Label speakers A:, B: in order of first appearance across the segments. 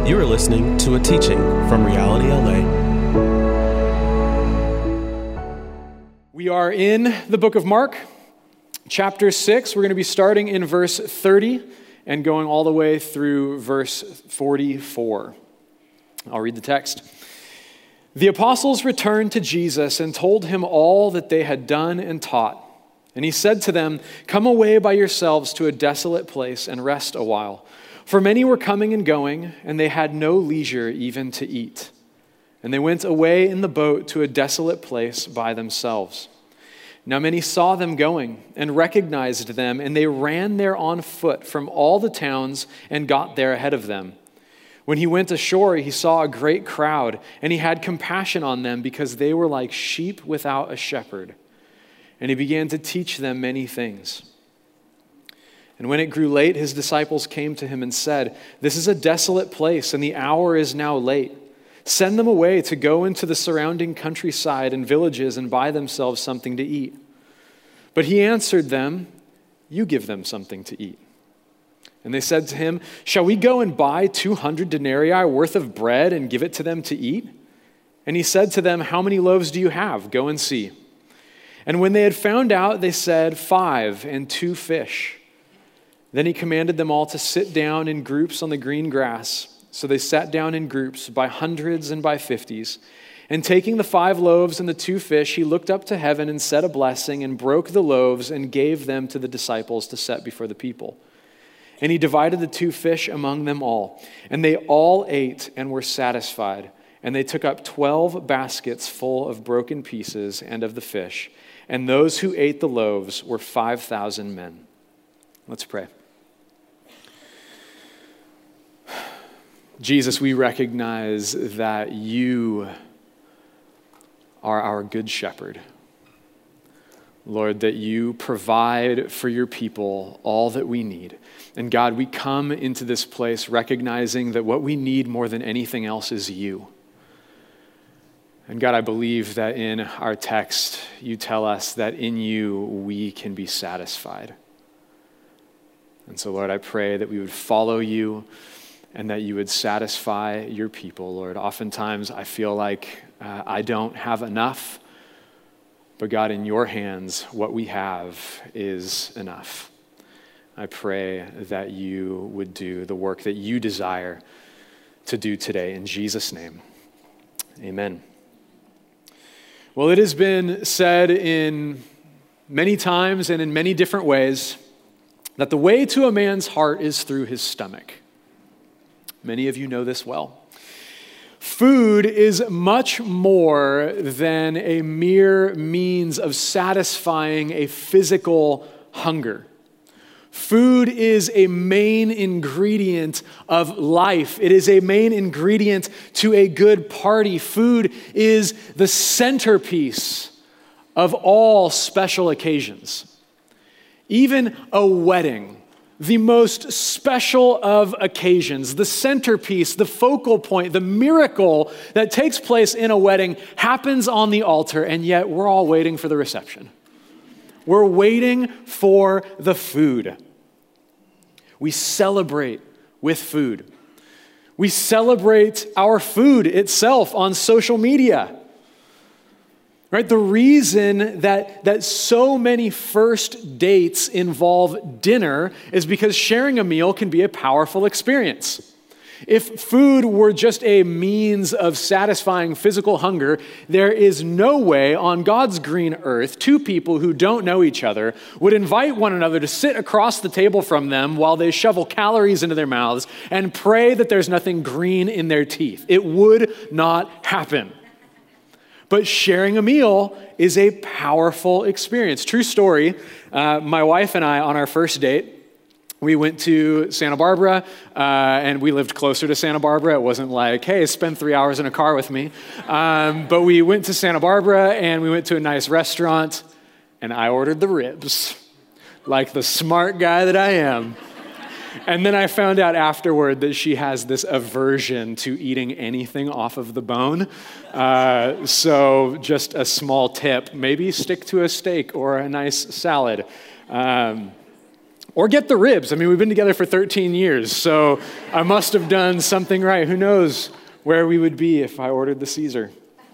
A: You are listening to a teaching from Reality LA.
B: We are in the book of Mark, chapter 6. We're going to be starting in verse 30 and going all the way through verse 44. I'll read the text. The apostles returned to Jesus and told him all that they had done and taught. And he said to them, "Come away by yourselves to a desolate place and rest a while. For many were coming and going, and they had no leisure even to eat. And they went away in the boat to a desolate place by themselves. Now many saw them going and recognized them, and they ran there on foot from all the towns and got there ahead of them. When he went ashore, he saw a great crowd, and he had compassion on them because they were like sheep without a shepherd. And he began to teach them many things. And when it grew late, his disciples came to him and said, 'This is a desolate place, and the hour is now late. Send them away to go into the surrounding countryside and villages and buy themselves something to eat.' But he answered them, 'You give them something to eat.' And they said to him, 'Shall we go and buy 200 denarii worth of bread and give it to them to eat?' And he said to them, 'How many loaves do you have? Go and see.' And when they had found out, they said, 5 and 2 fish. Then he commanded them all to sit down in groups on the green grass. So they sat down in groups by hundreds and by 50s. And taking the 5 loaves and the 2 fish, he looked up to heaven and said a blessing and broke the loaves and gave them to the disciples to set before the people. And he divided the 2 fish among them all. And they all ate and were satisfied. And they took up 12 baskets full of broken pieces and of the fish. And those who ate the loaves were 5,000 men. Let's pray. Jesus, we recognize that you are our good shepherd. Lord, that you provide for your people all that we need. And God, we come into this place recognizing that what we need more than anything else is you. And God, I believe that in our text, you tell us that in you we can be satisfied. And so, Lord, I pray that we would follow you and that you would satisfy your people, Lord. Oftentimes, I feel like I don't have enough, but God, in your hands, what we have is enough. I pray that you would do the work that you desire to do today. In Jesus' name, amen. Well, it has been said in many times and in many different ways that the way to a man's heart is through his stomach. Many of you know this well. Food is much more than a mere means of satisfying a physical hunger. Food is a main ingredient of life. It is a main ingredient to a good party. Food is the centerpiece of all special occasions. Even a wedding, the most special of occasions, the centerpiece, the focal point, the miracle that takes place in a wedding happens on the altar, and yet we're all waiting for the reception. We're waiting for the food. We celebrate with food. We celebrate our food itself on social media. Right? The reason that so many first dates involve dinner is because sharing a meal can be a powerful experience. If food were just a means of satisfying physical hunger, there is no way on God's green earth 2 people who don't know each other would invite one another to sit across the table from them while they shovel calories into their mouths and pray that there's nothing green in their teeth. It would not happen. But sharing a meal is a powerful experience. True story, my wife and I, on our first date, we went to Santa Barbara, and we lived closer to Santa Barbara. It wasn't like, hey, spend 3 hours in a car with me. But we went to Santa Barbara, and we went to a nice restaurant, and I ordered the ribs, like the smart guy that I am. And then I found out afterward that she has this aversion to eating anything off of the bone. So just a small tip, maybe stick to a steak or a nice salad. Or get the ribs. I mean, we've been together for 13 years, so I must have done something right. Who knows where we would be if I ordered the Caesar.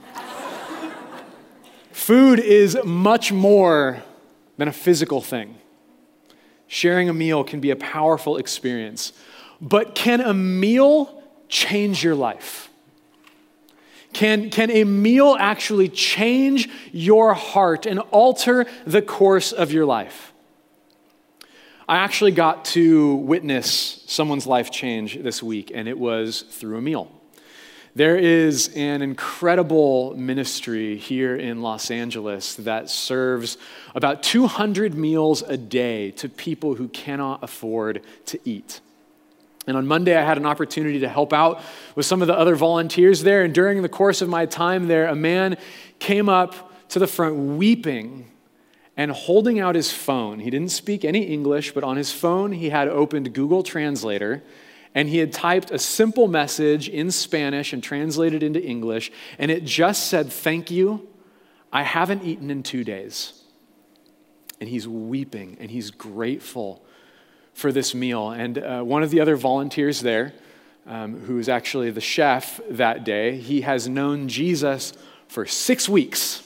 B: Food is much more than a physical thing. Sharing a meal can be a powerful experience. But can a meal change your life? Can a meal actually change your heart and alter the course of your life? I actually got to witness someone's life change this week, and it was through a meal. There is an incredible ministry here in Los Angeles that serves about 200 meals a day to people who cannot afford to eat. And on Monday, I had an opportunity to help out with some of the other volunteers there. And during the course of my time there, a man came up to the front weeping and holding out his phone. He didn't speak any English, but on his phone, he had opened Google Translator, and he had typed a simple message in Spanish and translated into English, and it just said, "Thank you, I haven't eaten in 2 days." And he's weeping, and he's grateful for this meal. And one of the other volunteers there, who is actually the chef that day, he has known Jesus for 6 weeks.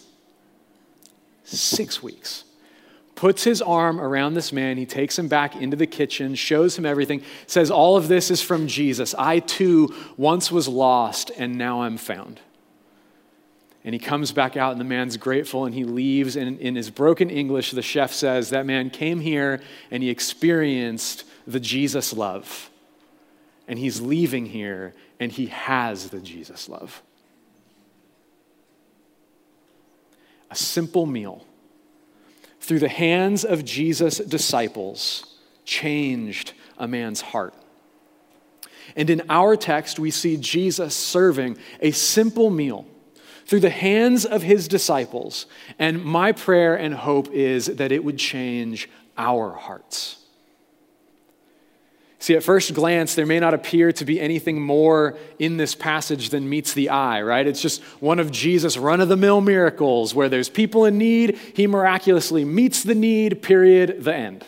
B: 6 weeks. Puts his arm around this man. He takes him back into the kitchen, shows him everything, says, "All of this is from Jesus. I too once was lost, and now I'm found." And he comes back out, and the man's grateful, and he leaves. And in his broken English, the chef says, that man came here, and he experienced the Jesus love. And he's leaving here, and he has the Jesus love. A simple meal through the hands of Jesus' disciples changed a man's heart. And in our text, we see Jesus serving a simple meal through the hands of his disciples. And my prayer and hope is that it would change our hearts. See, at first glance, there may not appear to be anything more in this passage than meets the eye, right? It's just one of Jesus' run-of-the-mill miracles where there's people in need, he miraculously meets the need, period, the end.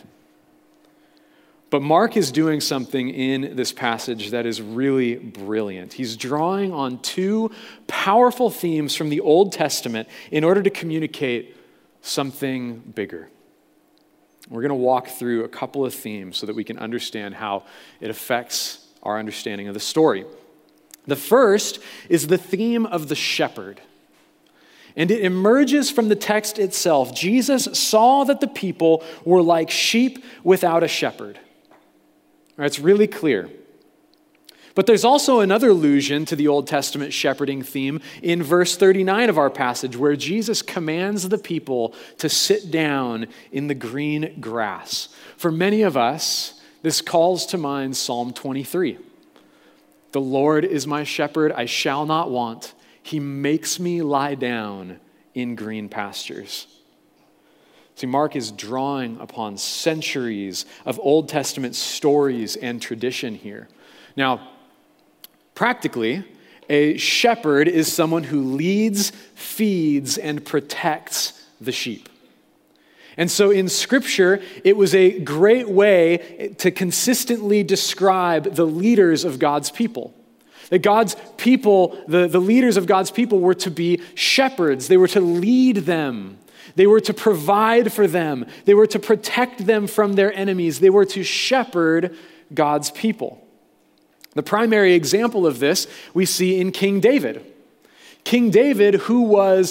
B: But Mark is doing something in this passage that is really brilliant. He's drawing on two powerful themes from the Old Testament in order to communicate something bigger. We're going to walk through a couple of themes so that we can understand how it affects our understanding of the story. The first is the theme of the shepherd. And it emerges from the text itself. Jesus saw that the people were like sheep without a shepherd. All right, it's really clear. But there's also another allusion to the Old Testament shepherding theme in verse 39 of our passage, where Jesus commands the people to sit down in the green grass. For many of us, this calls to mind Psalm 23. "The Lord is my shepherd, I shall not want. He makes me lie down in green pastures." See, Mark is drawing upon centuries of Old Testament stories and tradition here. Now, practically, a shepherd is someone who leads, feeds, and protects the sheep. And so in Scripture, it was a great way to consistently describe the leaders of God's people. That God's people, the leaders of God's people were to be shepherds. They were to lead them. They were to provide for them. They were to protect them from their enemies. They were to shepherd God's people. The primary example of this we see in King David. King David, who was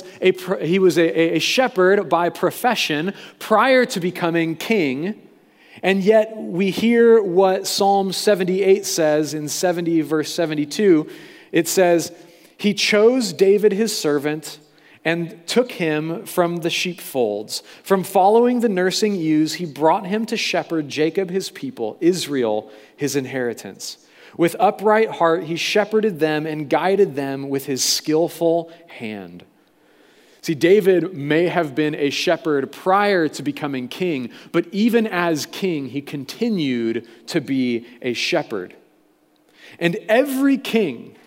B: a shepherd by profession prior to becoming king, and yet we hear what Psalm 78 says in 70 verse 72. It says, "He chose David his servant and took him from the sheepfolds. From following the nursing ewes, he brought him to shepherd Jacob his people, Israel his inheritance. With upright heart, he shepherded them and guided them with his skillful hand." See, David may have been a shepherd prior to becoming king, but even as king, he continued to be a shepherd. And every king,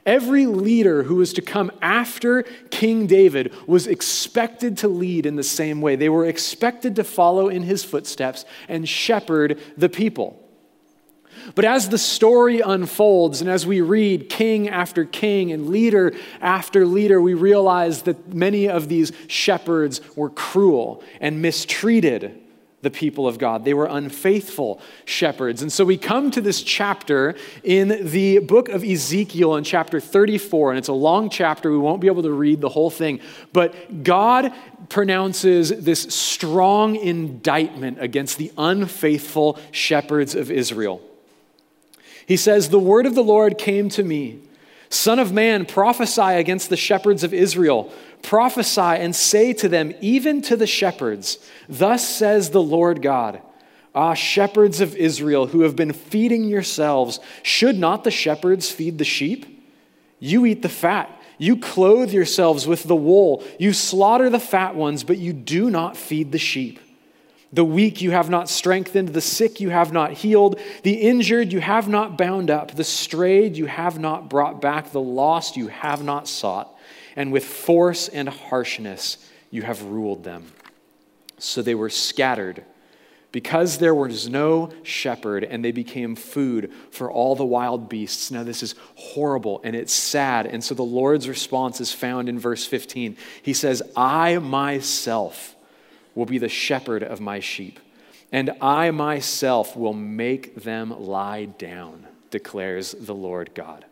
B: Every leader who was to come after King David was expected to lead in the same way. They were expected to follow in his footsteps and shepherd the people. But as the story unfolds and as we read king after king and leader after leader, we realize that many of these shepherds were cruel and mistreated the people of God. They were unfaithful shepherds. And so we come to this chapter in the book of Ezekiel in chapter 34, and it's a long chapter. We won't be able to read the whole thing, but God pronounces this strong indictment against the unfaithful shepherds of Israel. He says, "The word of the Lord came to me. Son of man, prophesy against the shepherds of Israel. Prophesy and say to them, even to the shepherds, thus says the Lord God, Ah, shepherds of Israel who have been feeding yourselves, should not the shepherds feed the sheep? You eat the fat. You clothe yourselves with the wool. You slaughter the fat ones, but you do not feed the sheep. The weak you have not strengthened, the sick you have not healed, the injured you have not bound up, the strayed you have not brought back, the lost you have not sought, and with force and harshness you have ruled them." So they were scattered because there was no shepherd, and they became food for all the wild beasts. Now this is horrible and it's sad. And so the Lord's response is found in verse 15. He says, "I myself will be the shepherd of my sheep, and I myself will make them lie down, declares the Lord God."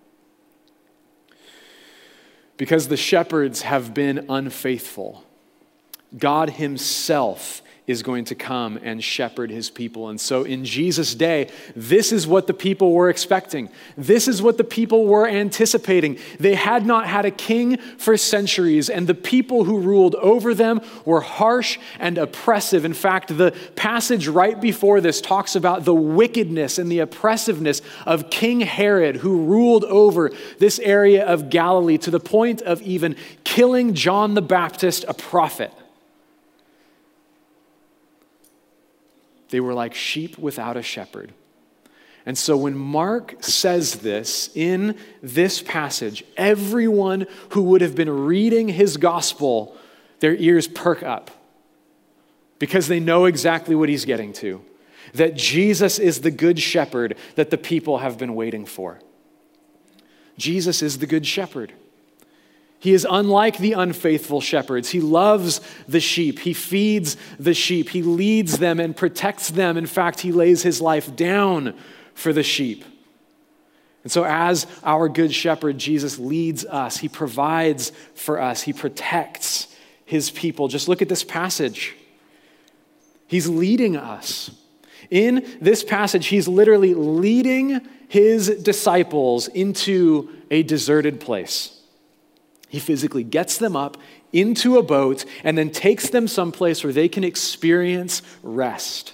B: Because the shepherds have been unfaithful, God himself is going to come and shepherd his people. And so in Jesus' day, this is what the people were expecting. This is what the people were anticipating. They had not had a king for centuries, and the people who ruled over them were harsh and oppressive. In fact, the passage right before this talks about the wickedness and the oppressiveness of King Herod, who ruled over this area of Galilee to the point of even killing John the Baptist, a prophet. They were like sheep without a shepherd. And so when Mark says this in this passage, everyone who would have been reading his gospel, their ears perk up because they know exactly what he's getting to, that Jesus is the good shepherd that the people have been waiting for. Jesus is the good shepherd. He is unlike the unfaithful shepherds. He loves the sheep. He feeds the sheep. He leads them and protects them. In fact, he lays his life down for the sheep. And so as our good shepherd, Jesus leads us. He provides for us. He protects his people. Just look at this passage. He's leading us. In this passage, he's literally leading his disciples into a deserted place. He physically gets them up into a boat and then takes them someplace where they can experience rest.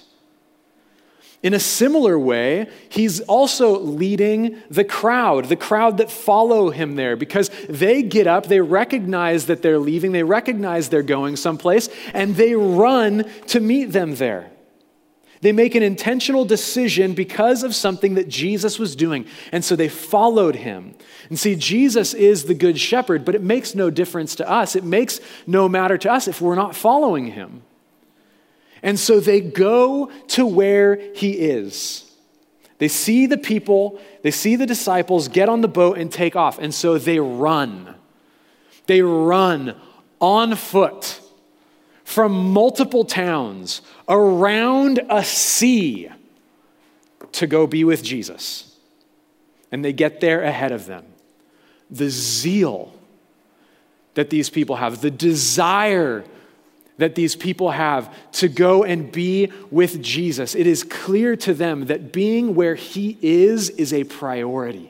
B: In a similar way, he's also leading the crowd that follow him there, because they get up, they recognize that they're leaving, they recognize they're going someplace, and they run to meet them there. They make an intentional decision because of something that Jesus was doing, and so they followed him. And see, Jesus is the good shepherd, but it makes no difference to us. It makes no matter to us if we're not following him. And so they go to where he is. They see the people, they see the disciples get on the boat and take off, and so they run. They run on foot from multiple towns around a sea to go be with Jesus. And they get there ahead of them. The zeal that these people have, the desire that these people have to go and be with Jesus, it is clear to them that being where he is a priority.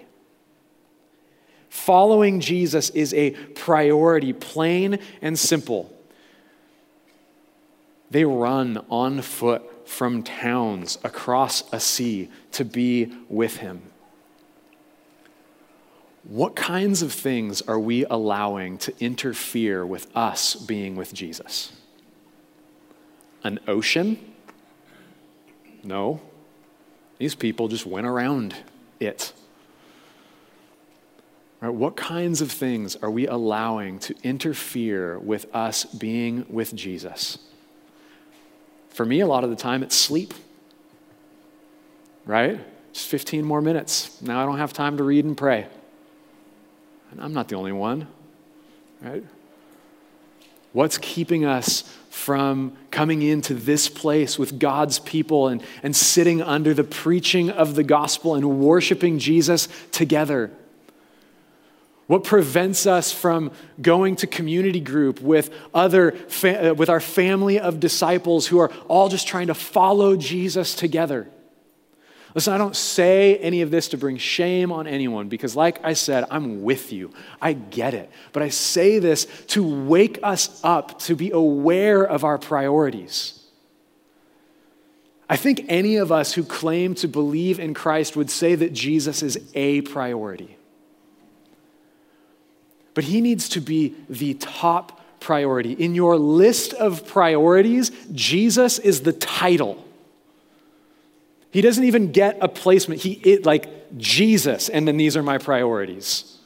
B: Following Jesus is a priority, plain and simple. They run on foot from towns across a sea to be with him. What kinds of things are we allowing to interfere with us being with Jesus? An ocean? No. These people just went around it. Right? What kinds of things are we allowing to interfere with us being with Jesus? For me, a lot of the time, it's sleep. Right? Just 15 more minutes. Now I don't have time to read and pray. And I'm not the only one. Right? What's keeping us from coming into this place with God's people and sitting under the preaching of the gospel and worshiping Jesus together? What prevents us from going to community group with with our family of disciples who are all just trying to follow Jesus together? Listen, I don't say any of this to bring shame on anyone because, like I said, I'm with you. I get it. But I say this to wake us up, to be aware of our priorities. I think any of us who claim to believe in Christ would say that Jesus is a priority. But he needs to be the top priority. In your list of priorities, Jesus is the title. He doesn't even get a placement. He is like Jesus, and then these are my priorities.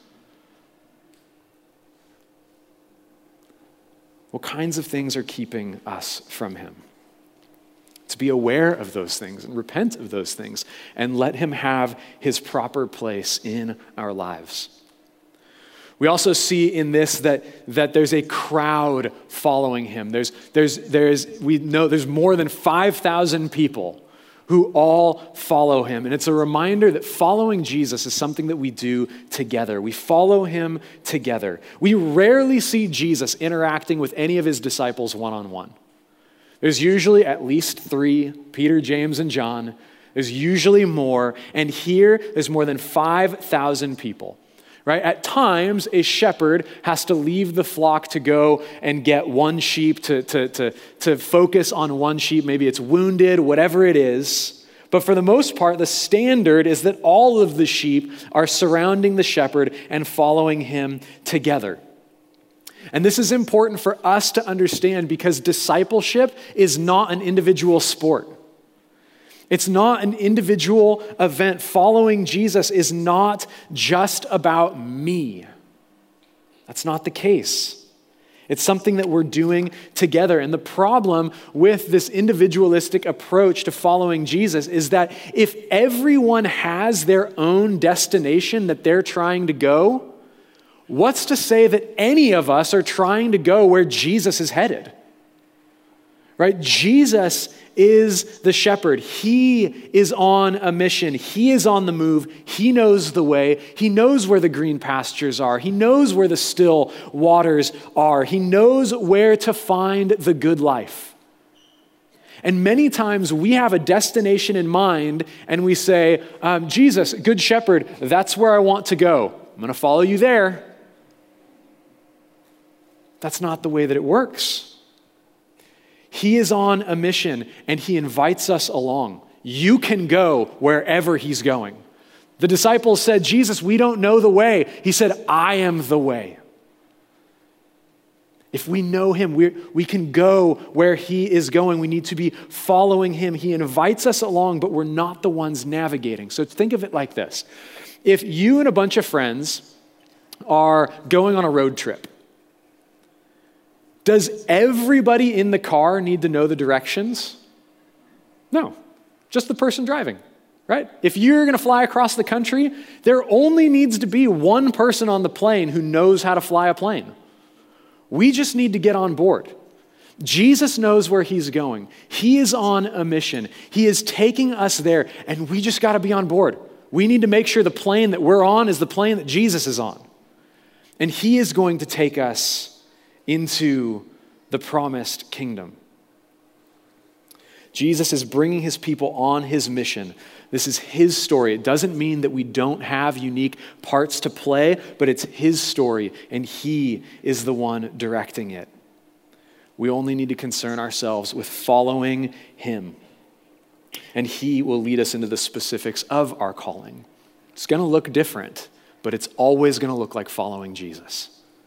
B: What kinds of things are keeping us from him? To be aware of those things and repent of those things and let him have his proper place in our lives. We also see in this that there's a crowd following him. We know there's more than 5,000 people who all follow him. And it's a reminder that following Jesus is something that we do together. We follow him together. We rarely see Jesus interacting with any of his disciples one-on-one. There's usually at least 3, Peter, James, and John. There's usually more. And here, there's more than 5,000 people. Right? At times, a shepherd has to leave the flock to go and get one sheep to focus on one sheep. Maybe it's wounded, whatever it is. But for the most part, the standard is that all of the sheep are surrounding the shepherd and following him together. And this is important for us to understand because discipleship is not an individual sport. It's not an individual event. Following Jesus is not just about me. That's not the case. It's something that we're doing together. And the problem with this individualistic approach to following Jesus is that if everyone has their own destination that they're trying to go, what's to say that any of us are trying to go where Jesus is headed? Right? Jesus is the shepherd. He is on a mission. He is on the move. He knows the way. He knows where the green pastures are. He knows where the still waters are. He knows where to find the good life. And many times we have a destination in mind and we say, Jesus, good shepherd, that's where I want to go. I'm going to follow you there. That's not the way that it works. He is on a mission and he invites us along. You can go wherever he's going. The disciples said, Jesus, we don't know the way. He said, I am the way. If we know him, we can go where he is going. We need to be following him. He invites us along, but we're not the ones navigating. So think of it like this. If you and a bunch of friends are going on a road trip, does everybody in the car need to know the directions? No, just the person driving, right? If you're going to fly across the country, there only needs to be one person on the plane who knows how to fly a plane. We just need to get on board. Jesus knows where he's going. He is on a mission. He is taking us there, and we just got to be on board. We need to make sure the plane that we're on is the plane that Jesus is on. And he is going to take us into the promised kingdom. Jesus is bringing his people on his mission. This is his story. It doesn't mean that we don't have unique parts to play, but it's his story, and he is the one directing it. We only need to concern ourselves with following him, and he will lead us into the specifics of our calling. It's going to look different, but it's always going to look like following Jesus.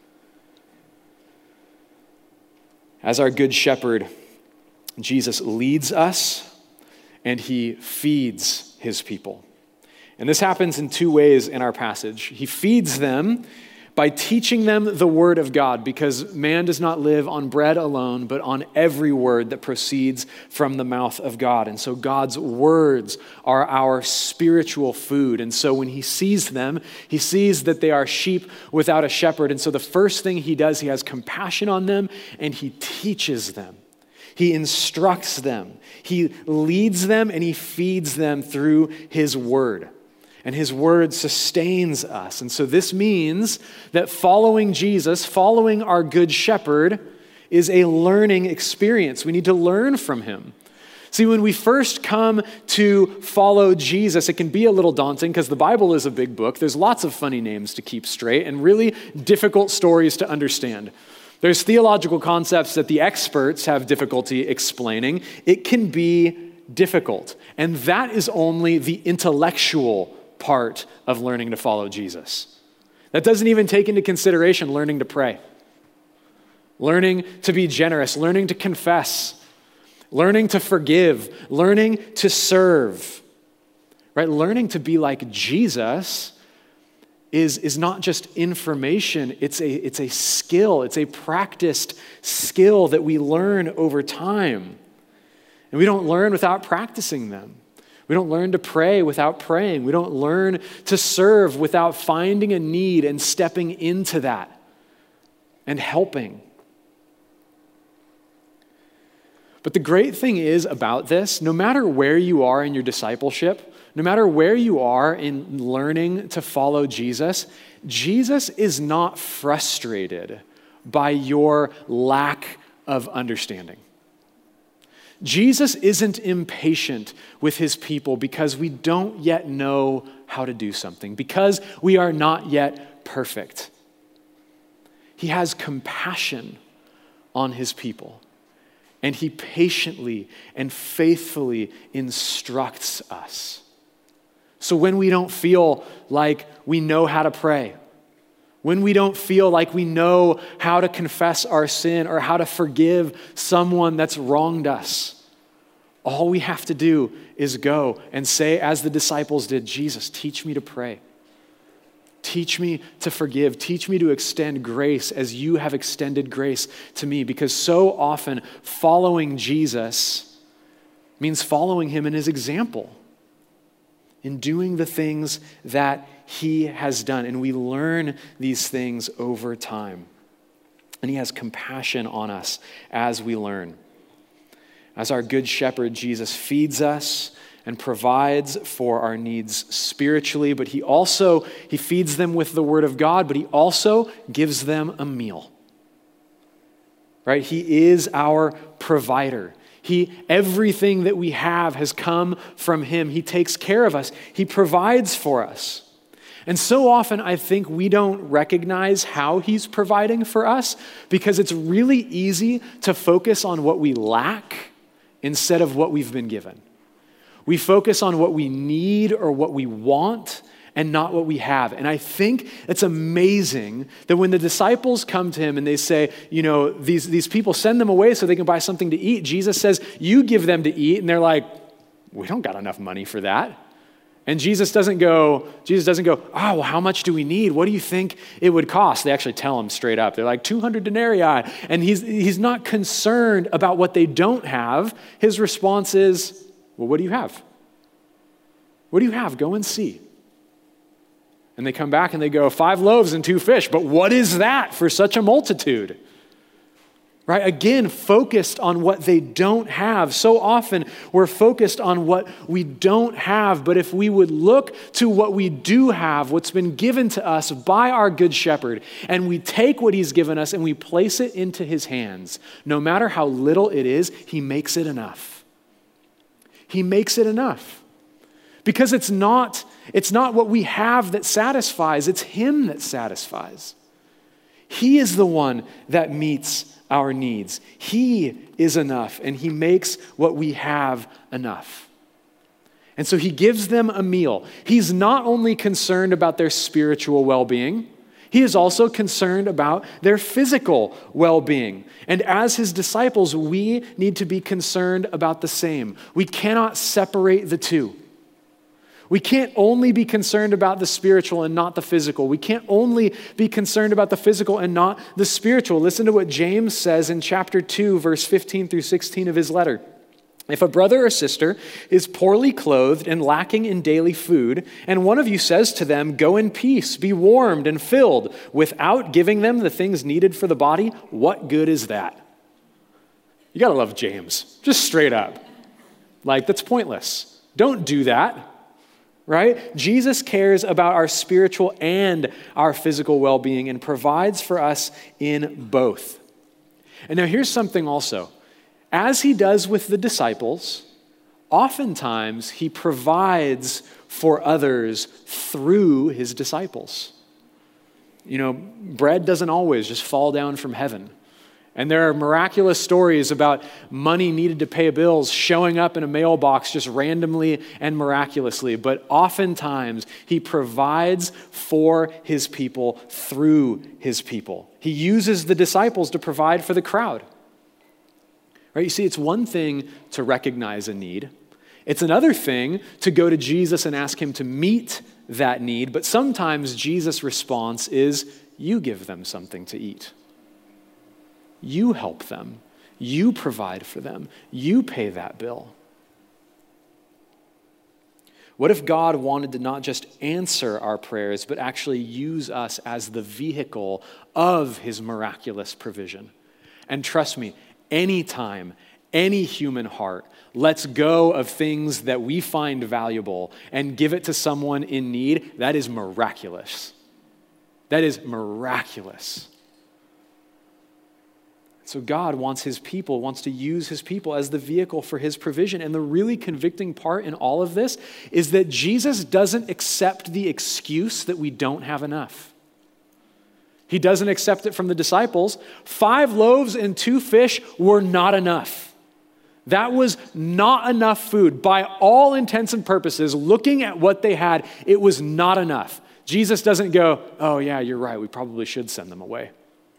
B: As our good shepherd, Jesus leads us and he feeds his people. And this happens in two ways in our passage. He feeds them by teaching them the word of God, because man does not live on bread alone, but on every word that proceeds from the mouth of God. And so God's words are our spiritual food. And so when he sees them, he sees that they are sheep without a shepherd. And so the first thing he does, he has compassion on them and he teaches them. He instructs them. He leads them and he feeds them through his word. And his word sustains us. And so this means that following Jesus, following our good shepherd, is a learning experience. We need to learn from him. See, when we first come to follow Jesus, it can be a little daunting because the Bible is a big book. There's lots of funny names to keep straight and really difficult stories to understand. There's theological concepts that the experts have difficulty explaining. It can be difficult. And that is only the intellectual part of learning to follow Jesus. That doesn't even take into consideration learning to pray, learning to be generous, learning to confess, learning to forgive, learning to serve, right? Learning to be like Jesus is not just information, it's a skill, it's a practiced skill that we learn over time. And we don't learn without practicing them. We don't learn to pray without praying. We don't learn to serve without finding a need and stepping into that and helping. But the great thing is about this, no matter where you are in your discipleship, no matter where you are in learning to follow Jesus, Jesus is not frustrated by your lack of understanding. Jesus isn't impatient with his people because we don't yet know how to do something, because we are not yet perfect. He has compassion on his people, and he patiently and faithfully instructs us. So when we don't feel like we know how to pray, when we don't feel like we know how to confess our sin or how to forgive someone that's wronged us, all we have to do is go and say, as the disciples did, Jesus, teach me to pray. Teach me to forgive. Teach me to extend grace as you have extended grace to me. Because so often following Jesus means following him in his example, in doing the things that he has done. And we learn these things over time. And he has compassion on us as we learn. As our good shepherd, Jesus feeds us and provides for our needs spiritually, but he feeds them with the word of God, but he also gives them a meal. Right? He is our provider. Everything that we have has come from him. He takes care of us. He provides for us. And so often I think we don't recognize how he's providing for us because it's really easy to focus on what we lack instead of what we've been given. We focus on what we need or what we want and not what we have. And I think it's amazing that when the disciples come to him and they say, these people, send them away so they can buy something to eat. Jesus says, you give them to eat. And they're like, we don't got enough money for that. And Jesus doesn't go, oh, well, how much do we need? What do you think it would cost? They actually tell him straight up. They're like 200 denarii. And he's not concerned about what they don't have. His response is, well, what do you have? What do you have? Go and see. And they come back and they go, 5 loaves and 2 fish. But what is that for such a multitude? Right? Again, focused on what they don't have. So often we're focused on what we don't have. But if we would look to what we do have, what's been given to us by our good shepherd, and we take what he's given us and we place it into his hands, no matter how little it is, he makes it enough. He makes it enough. Because it's not what we have that satisfies, it's him that satisfies. He is the one that meets our needs. He is enough, and he makes what we have enough. And so he gives them a meal. He's not only concerned about their spiritual well-being, he is also concerned about their physical well-being. And as his disciples, we need to be concerned about the same. We cannot separate the two. We can't only be concerned about the spiritual and not the physical. We can't only be concerned about the physical and not the spiritual. Listen to what James says in chapter 2, verse 15 through 16 of his letter. If a brother or sister is poorly clothed and lacking in daily food, and one of you says to them, "Go in peace, be warmed and filled," without giving them the things needed for the body, what good is that? You gotta love James, just straight up. Like, that's pointless. Don't do that, right? Jesus cares about our spiritual and our physical well-being and provides for us in both. And now here's something also. As he does with the disciples, oftentimes he provides for others through his disciples. You know, bread doesn't always just fall down from heaven. And there are miraculous stories about money needed to pay bills showing up in a mailbox just randomly and miraculously. But oftentimes, he provides for his people through his people. He uses the disciples to provide for the crowd. Right? You see, it's one thing to recognize a need. It's another thing to go to Jesus and ask him to meet that need. But sometimes Jesus' response is, you give them something to eat. You help them. You provide for them. You pay that bill. What if God wanted to not just answer our prayers, but actually use us as the vehicle of his miraculous provision? And trust me, anytime any human heart lets go of things that we find valuable and give it to someone in need, that is miraculous. That is miraculous. So God wants to use his people as the vehicle for his provision. And the really convicting part in all of this is that Jesus doesn't accept the excuse that we don't have enough. He doesn't accept it from the disciples. 5 loaves and 2 fish were not enough. That was not enough food. By all intents and purposes, looking at what they had, it was not enough. Jesus doesn't go, "Oh yeah, you're right, we probably should send them away."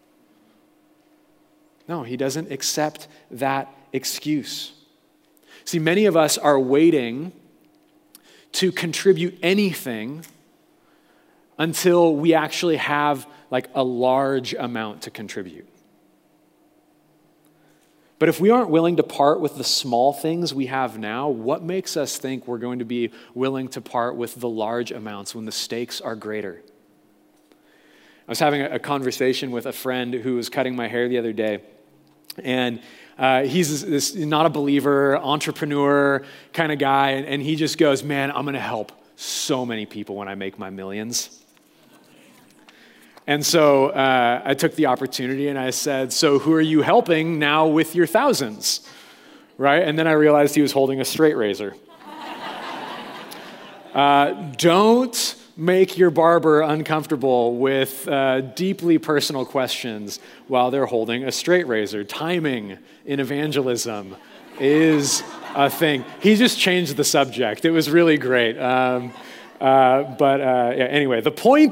B: No, he doesn't accept that excuse. See, many of us are waiting to contribute anything until we actually have like a large amount to contribute. But if we aren't willing to part with the small things we have now, what makes us think we're going to be willing to part with the large amounts when the stakes are greater? I was having a conversation with a friend who was cutting my hair the other day, and he's this not a believer, entrepreneur kind of guy, and he just goes, "Man, I'm going to help so many people when I make my millions." And so I took the opportunity and I said, "So who are you helping now with your thousands?" Right? And then I realized he was holding a straight razor. Don't make your barber uncomfortable with deeply personal questions while they're holding a straight razor. Timing in evangelism is a thing. He just changed the subject. It was really great. Anyway, the point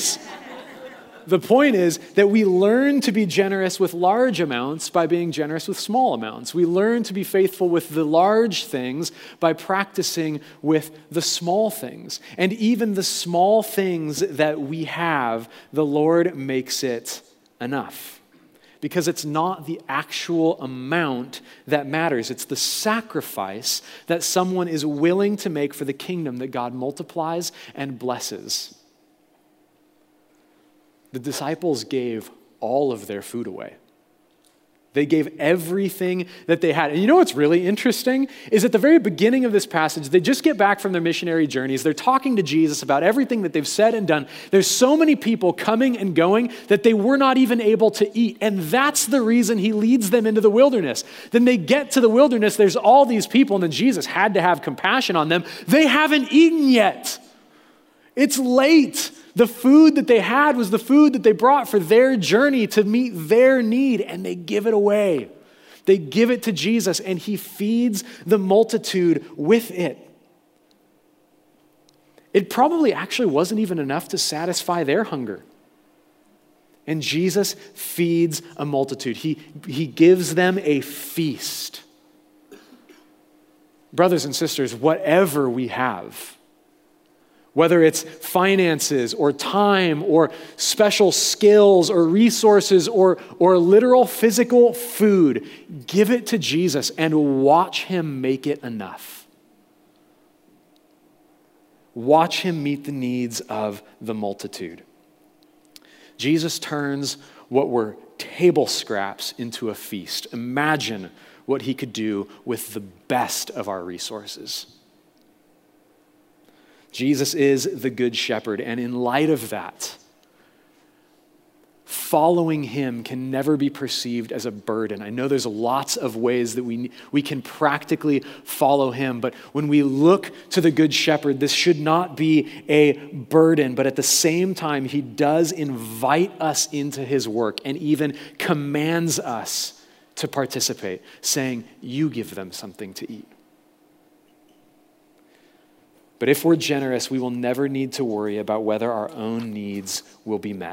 B: is that we learn to be generous with large amounts by being generous with small amounts. We learn to be faithful with the large things by practicing with the small things. And even the small things that we have, the Lord makes it enough. Because it's not the actual amount that matters. It's the sacrifice that someone is willing to make for the kingdom that God multiplies and blesses. The disciples gave all of their food away. They gave everything that they had. And you know what's really interesting is at the very beginning of this passage, they just get back from their missionary journeys. They're talking to Jesus about everything that they've said and done. There's so many people coming and going that they were not even able to eat. And that's the reason he leads them into the wilderness. Then they get to the wilderness, there's all these people, and then Jesus had to have compassion on them. They haven't eaten yet. It's late. The food that they had was the food that they brought for their journey to meet their need, and they give it away. They give it to Jesus, and he feeds the multitude with it. It probably actually wasn't even enough to satisfy their hunger. And Jesus feeds a multitude. He gives them a feast. Brothers and sisters, whatever we have, Whether it's finances or time or special skills or resources or literal physical food, give it to Jesus and watch him make it enough. Watch him meet the needs of the multitude. Jesus turns what were table scraps into a feast. Imagine what he could do with the best of our resources. Jesus is the Good Shepherd, and in light of that, following him can never be perceived as a burden. I know there's lots of ways that we can practically follow him, but when we look to the Good Shepherd, this should not be a burden, but at the same time, he does invite us into his work and even commands us to participate, saying, you give them something to eat. But if we're generous, we will never need to worry about whether our own needs will be met.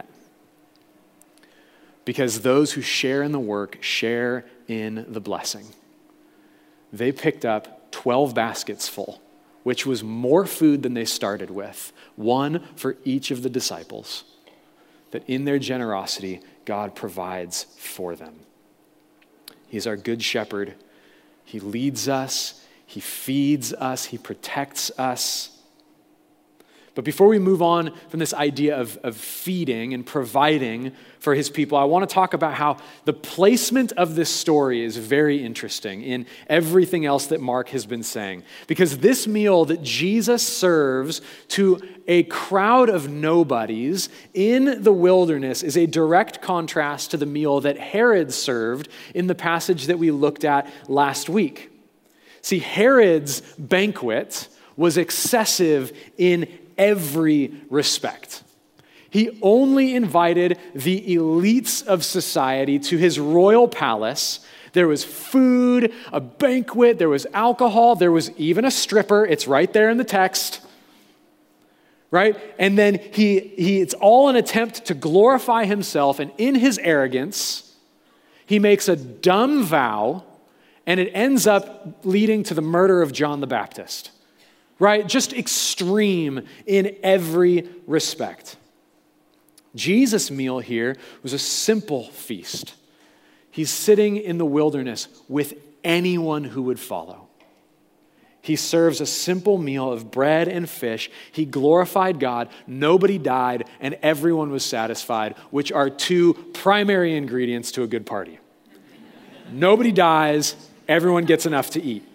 B: Because those who share in the work share in the blessing. They picked up 12 baskets full, which was more food than they started with, one for each of the disciples, that in their generosity, God provides for them. He's our good shepherd. He leads us. He feeds us. He protects us. But before we move on from this idea of feeding and providing for his people, I want to talk about how the placement of this story is very interesting in everything else that Mark has been saying. Because this meal that Jesus serves to a crowd of nobodies in the wilderness is a direct contrast to the meal that Herod served in the passage that we looked at last week. See, Herod's banquet was excessive in every respect. He only invited the elites of society to his royal palace. There was food, a banquet, there was alcohol, there was even a stripper. It's right there in the text. Right? And then it's all an attempt to glorify himself, and in his arrogance, he makes a dumb vow, and it ends up leading to the murder of John the Baptist. Right? Just extreme in every respect. Jesus' meal here was a simple feast. He's sitting in the wilderness with anyone who would follow. He serves a simple meal of bread and fish. He glorified God, nobody died, and everyone was satisfied, which are two primary ingredients to a good party. Nobody dies, everyone gets enough to eat.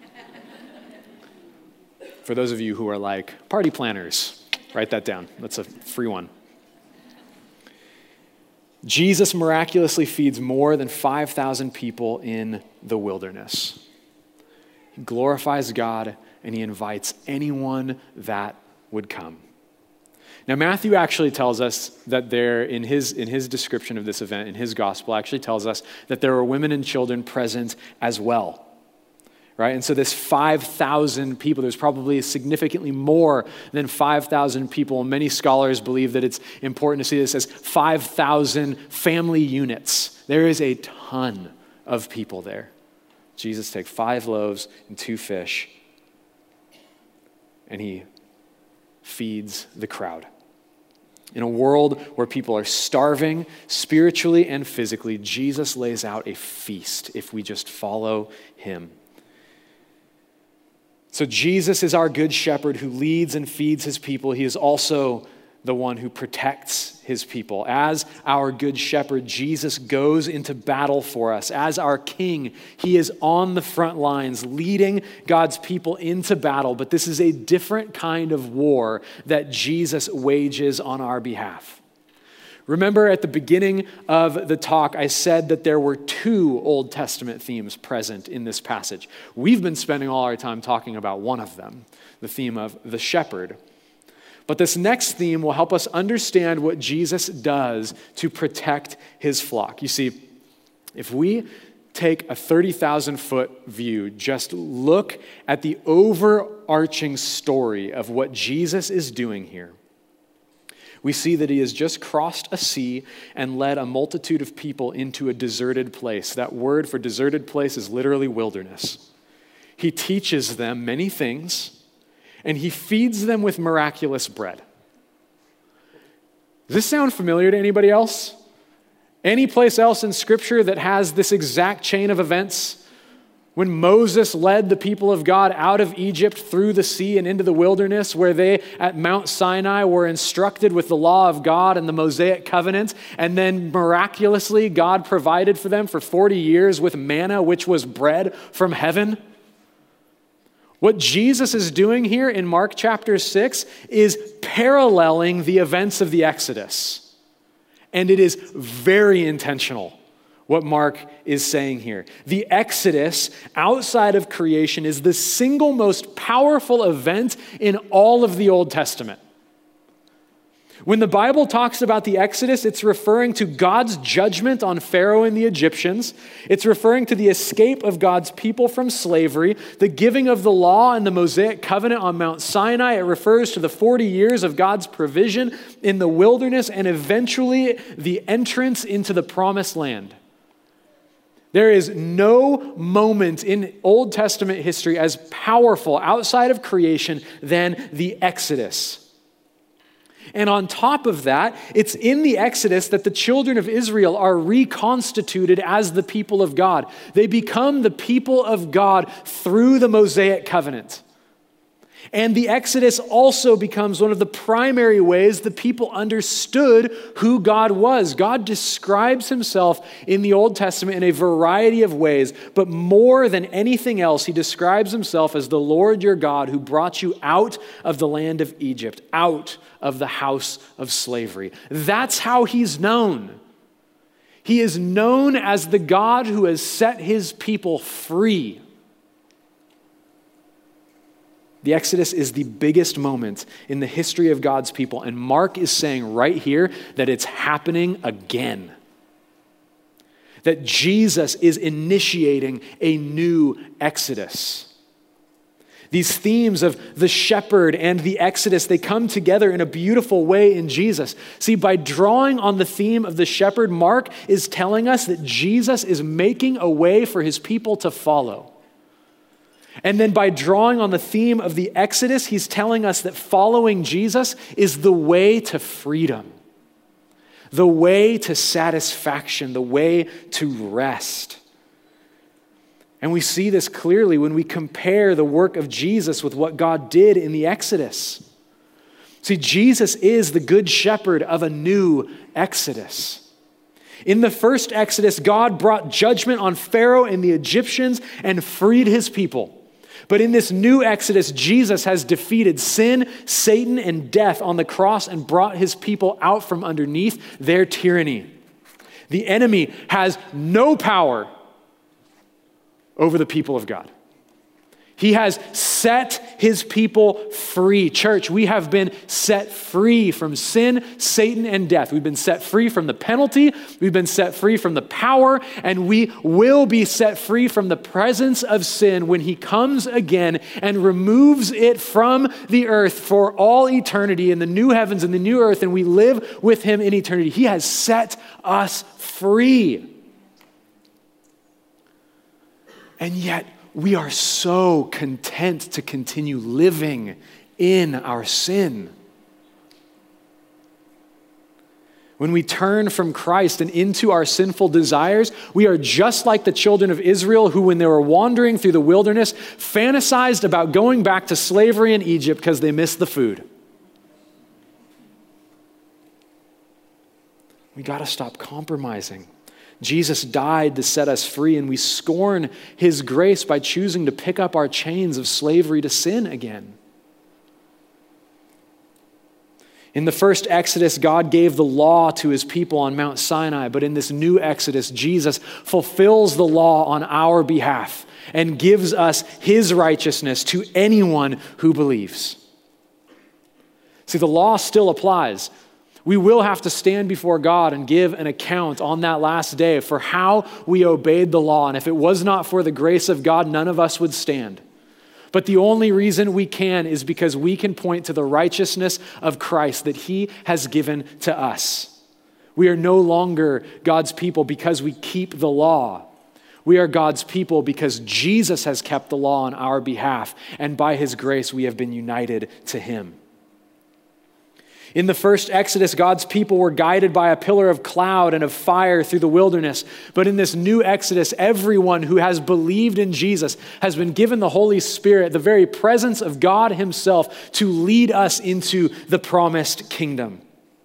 B: For those of you who are like party planners, write that down. That's a free one. Jesus miraculously feeds more than 5,000 people in the wilderness. He glorifies God, and he invites anyone that would come. Now, Matthew actually tells us that there, in his description of this event, in his gospel, actually tells us that there were women and children present as well. Right? And so this 5,000 people, there's probably significantly more than 5,000 people. Many scholars believe that it's important to see this as 5,000 family units. There is a ton of people there. Jesus takes 5 loaves and 2 fish, and he feeds the crowd. In a world where people are starving spiritually and physically, Jesus lays out a feast if we just follow him. So Jesus is our good shepherd who leads and feeds his people. He is also the one who protects his people. As our good shepherd, Jesus goes into battle for us. As our king, he is on the front lines, leading God's people into battle. But this is a different kind of war that Jesus wages on our behalf. Remember at the beginning of the talk, I said that there were 2 Old Testament themes present in this passage. We've been spending all our time talking about one of them, the theme of the shepherd. But this next theme will help us understand what Jesus does to protect his flock. You see, if we take a 30,000-foot view, just look at the overarching story of what Jesus is doing here, we see that he has just crossed a sea and led a multitude of people into a deserted place. That word for deserted place is literally wilderness. He teaches them many things, and he feeds them with miraculous bread. Does this sound familiar to anybody else? Any place else in Scripture that has this exact chain of events? When Moses led the people of God out of Egypt through the sea and into the wilderness, where they at Mount Sinai were instructed with the law of God and the Mosaic covenant, and then miraculously God provided for them for 40 years with manna, which was bread from heaven. What Jesus is doing here in Mark chapter 6 is paralleling the events of the Exodus. And it is very intentional, what Mark is saying here. The Exodus outside of creation is the single most powerful event in all of the Old Testament. When the Bible talks about the Exodus, it's referring to God's judgment on Pharaoh and the Egyptians. It's referring to the escape of God's people from slavery, the giving of the law and the Mosaic covenant on Mount Sinai. It refers to the 40 years of God's provision in the wilderness and eventually the entrance into the promised land. There is no moment in Old Testament history as powerful outside of creation than the Exodus. And on top of that, it's in the Exodus that the children of Israel are reconstituted as the people of God. They become the people of God through the Mosaic covenant. And the Exodus also becomes one of the primary ways the people understood who God was. God describes himself in the Old Testament in a variety of ways, but more than anything else, he describes himself as the Lord your God who brought you out of the land of Egypt, out of the house of slavery. That's how he's known. He is known as the God who has set his people free. The Exodus is the biggest moment in the history of God's people, and Mark is saying right here that it's happening again. That Jesus is initiating a new Exodus. These themes of the shepherd and the Exodus, they come together in a beautiful way in Jesus. See, by drawing on the theme of the shepherd, Mark is telling us that Jesus is making a way for his people to follow. And then by drawing on the theme of the Exodus, he's telling us that following Jesus is the way to freedom, the way to satisfaction, the way to rest. And we see this clearly when we compare the work of Jesus with what God did in the Exodus. See, Jesus is the good shepherd of a new Exodus. In the first Exodus, God brought judgment on Pharaoh and the Egyptians and freed his people. But in this new Exodus, Jesus has defeated sin, Satan, and death on the cross and brought his people out from underneath their tyranny. The enemy has no power over the people of God. He has set his people free. Church, we have been set free from sin, Satan, and death. We've been set free from the penalty. We've been set free from the power, and we will be set free from the presence of sin when he comes again and removes it from the earth for all eternity in the new heavens and the new earth, and we live with him in eternity. He has set us free. And yet, we are so content to continue living in our sin. When we turn from Christ and into our sinful desires, we are just like the children of Israel who, when they were wandering through the wilderness, fantasized about going back to slavery in Egypt because they missed the food. We got to stop compromising. Jesus died to set us free, and we scorn his grace by choosing to pick up our chains of slavery to sin again. In the first Exodus, God gave the law to his people on Mount Sinai, but in this new Exodus, Jesus fulfills the law on our behalf and gives us his righteousness to anyone who believes. See, the law still applies. We will have to stand before God and give an account on that last day for how we obeyed the law. And if it was not for the grace of God, none of us would stand. But the only reason we can is because we can point to the righteousness of Christ that he has given to us. We are no longer God's people because we keep the law. We are God's people because Jesus has kept the law on our behalf, and by his grace we have been united to him. In the first Exodus, God's people were guided by a pillar of cloud and of fire through the wilderness. But in this new Exodus, everyone who has believed in Jesus has been given the Holy Spirit, the very presence of God himself, to lead us into the promised kingdom.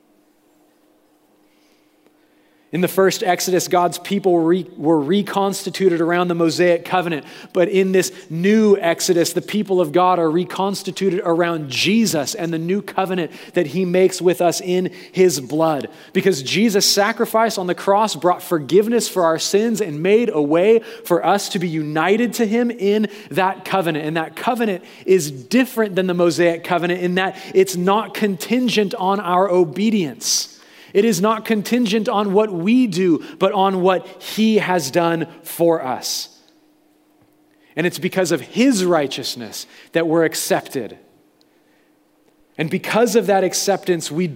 B: In the first Exodus, God's people were reconstituted around the Mosaic covenant. But in this new Exodus, the people of God are reconstituted around Jesus and the new covenant that he makes with us in his blood. Because Jesus' sacrifice on the cross brought forgiveness for our sins and made a way for us to be united to him in that covenant. And that covenant is different than the Mosaic covenant in that it's not contingent on our obedience. It is not contingent on what we do, but on what he has done for us. And it's because of his righteousness that we're accepted. And because of that acceptance, we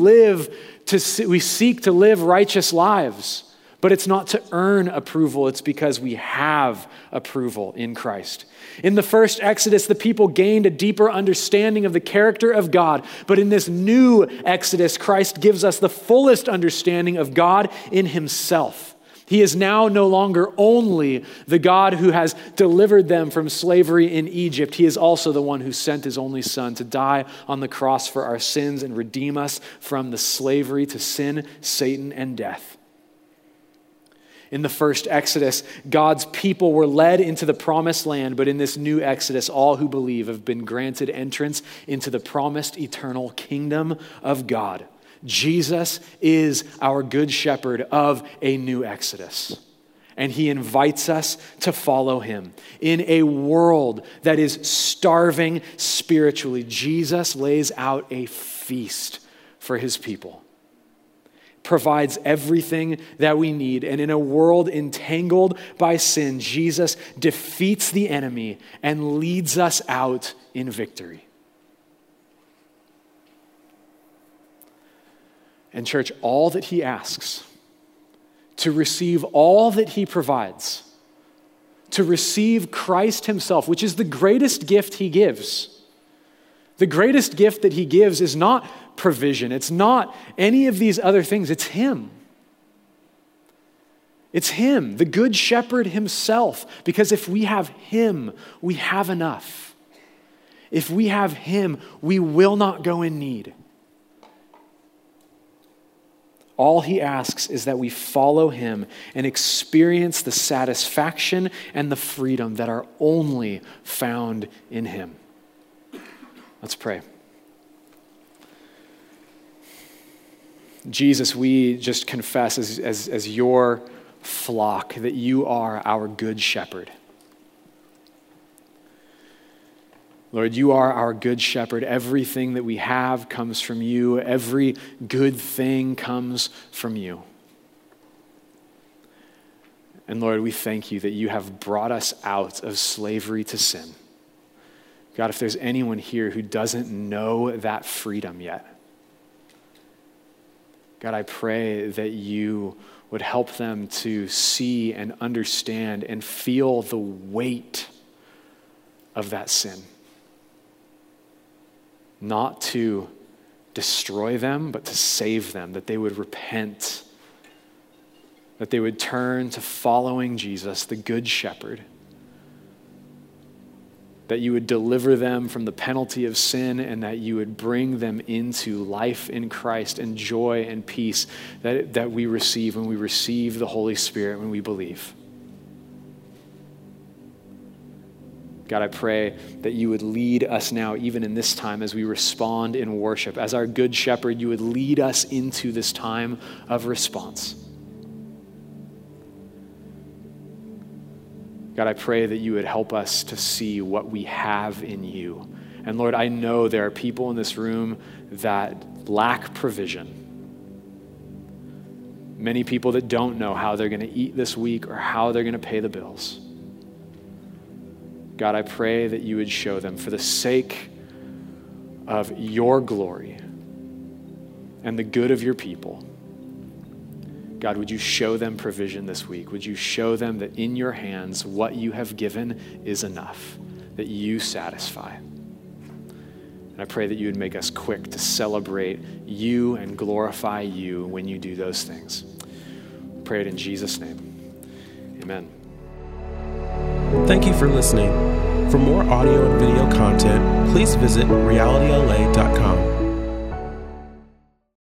B: seek to live righteous lives. But it's not to earn approval, it's because we have approval in Christ. In the first Exodus, the people gained a deeper understanding of the character of God. But in this new Exodus, Christ gives us the fullest understanding of God in himself. He is now no longer only the God who has delivered them from slavery in Egypt. He is also the one who sent his only son to die on the cross for our sins and redeem us from the slavery to sin, Satan, and death. In the first Exodus, God's people were led into the promised land, but in this new Exodus, all who believe have been granted entrance into the promised eternal kingdom of God. Jesus is our good shepherd of a new Exodus, and he invites us to follow him. In a world that is starving spiritually, Jesus lays out a feast for his people. Provides everything that we need. And in a world entangled by sin, Jesus defeats the enemy and leads us out in victory. And church, all that he asks, to receive all that he provides, to receive Christ himself, which is the greatest gift he gives. The greatest gift that he gives is not provision. It's not any of these other things. It's him. It's him, the good shepherd himself. Because if we have him, we have enough. If we have him, we will not go in need. All he asks is that we follow him and experience the satisfaction and the freedom that are only found in him. Let's pray. Jesus, we just confess as your flock that you are our good shepherd. Lord, you are our good shepherd. Everything that we have comes from you. Every good thing comes from you. And Lord, we thank you that you have brought us out of slavery to sin. God, if there's anyone here who doesn't know that freedom yet, God, I pray that you would help them to see and understand and feel the weight of that sin. Not to destroy them, but to save them, that they would repent, that they would turn to following Jesus, the Good Shepherd, that you would deliver them from the penalty of sin and that you would bring them into life in Christ and joy and peace that we receive when we receive the Holy Spirit, when we believe. God, I pray that you would lead us now, even in this time, as we respond in worship. As our good shepherd, you would lead us into this time of response. God, I pray that you would help us to see what we have in you. And Lord, I know there are people in this room that lack provision. Many people that don't know how they're going to eat this week or how they're going to pay the bills. God, I pray that you would show them for the sake of your glory and the good of your people. God, would you show them provision this week? Would you show them that in your hands, what you have given is enough, that you satisfy? And I pray that you would make us quick to celebrate you and glorify you when you do those things. Pray it in Jesus' name. Amen.
A: Thank you for listening. For more audio and video content, please visit realityla.com.